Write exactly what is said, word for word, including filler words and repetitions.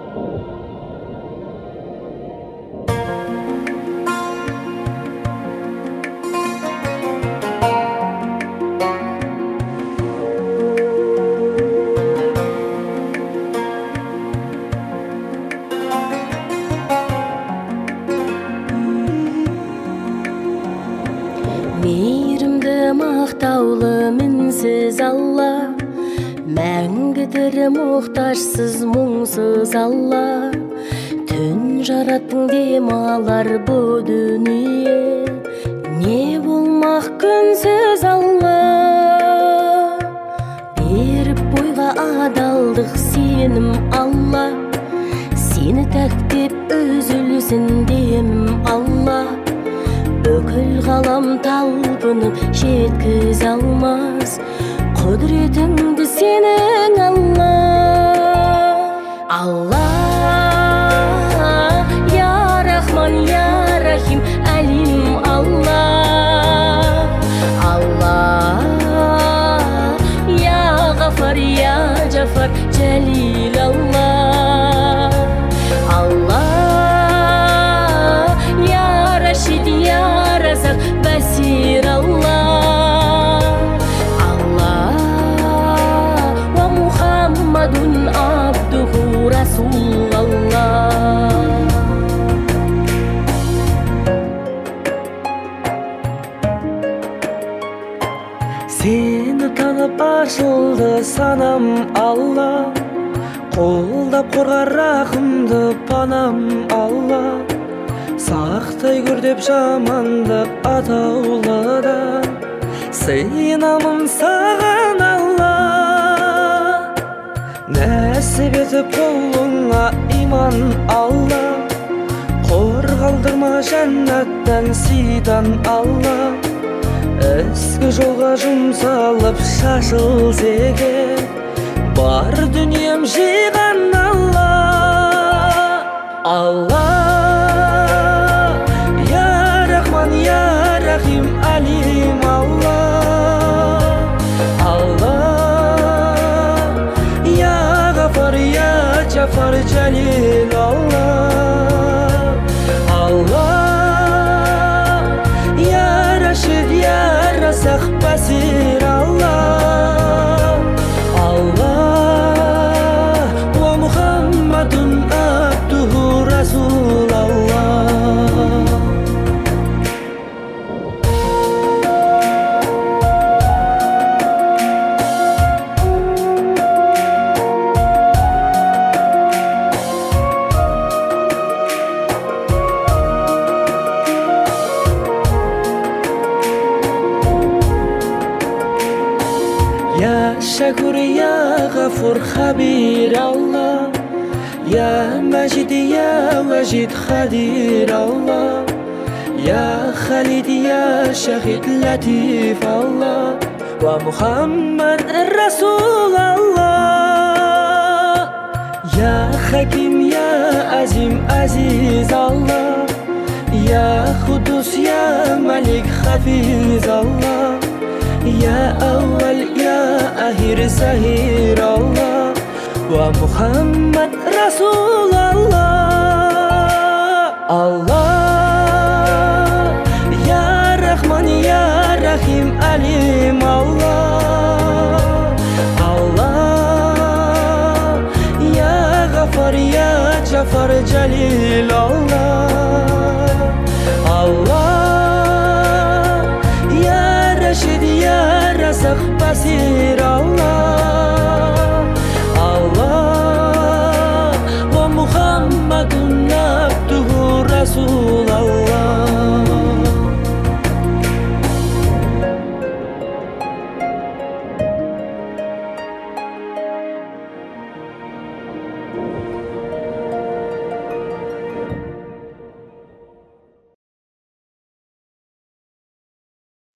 Мейірімді мақтаулы мінсіз Алла, мәңгідір мұқтажсыз мұңсыз Алла. Түн жараттың демалар бұ дүние, не болмақ күнсіз Алла. Беріп бойға адалдық сенім Алла, сені тәктеп үзілсін демім Алла. Бүкіл ғалам талпынып жеткіз алмас құдіретіңді сенің Алла. Алла, я Рахман, я Рахим, Алим Алла. Алла, я Ғафар, я Джафар, Джалил Алла. Алла, я Рашид, я Разақ, Басир Алла. Алла, ва Мухаммадун абдуху Расул Алла. Сені танып ашылды санам Алла, қолдап қорғар рахымды панам Алла. Сақтай көр деп жамандық атаулыдан, сыйынамын саған Алла. Нәсіп етіп қолыңа иман Алла, қорғалдырма жәннаттан сидан Алла. Ізгі жолға жұмсалып шашыл зеге, бар дүнием жиған Алла. Алла, я Рахман, я Рахим, Алим Алла. Алла, я Ғафар, я Джафар, Джалил Алла. Алла, я Рашид, я Разақ, Басир Алла. Алла, ва Мухаммадун абдуху Расул Алла. Ya Şakur, ya Gafur, Khabir Allah. Ya Majid, ya Wajid, Khadir Allah. Ya Khalid, ya Shahid, Latif Allah. Wa Muhammad Rasul Allah. Ya Hakim, ya Azim, Aziz Allah. Ya Qudus, ya Malik, Hafiz Allah. Ya Awwal, ya Ahir, Zahir Allah. Wa Muhammad Rasul Allah. Allah, ya Rahman, ya Rahim, Alim Allah. Allah, ya Ghafar, ya Jafar, Jalil Allah. Allah, ya Rashid, ya Razaq, Basir Allah. Allah, wa Muhammadun abduhu Rasul